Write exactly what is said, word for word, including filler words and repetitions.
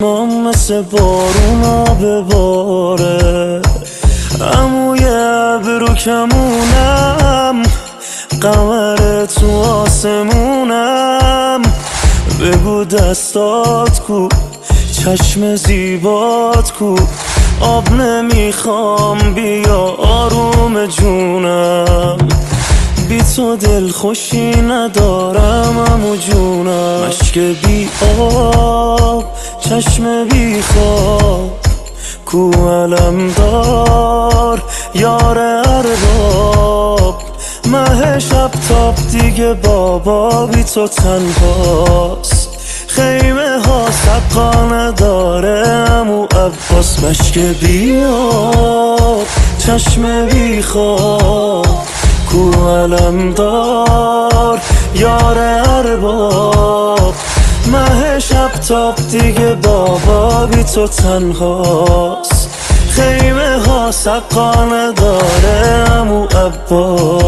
ما مثل بارونا بباره، عموی ابرو کمونم، قمر تو آسمونم. بگو دستات کو، چشم زیبات کو، آب نمیخوام بیا آروم جونم. بی تو دل خوشی ندارم امو جونم. مشک بی آب، چشم بی خواب، کو علم دار یار ارباب. مه شب تاب دیگه بابا بی تو تنهاست، خیمه ها سقا نداره امو عباس. مشک بی آب، چشم بی خواب، کو علم دار یار ارباب. مه شب تاب دیگه بابا بی تو تنهاست، خیمه ها سقا نداره امو عباس.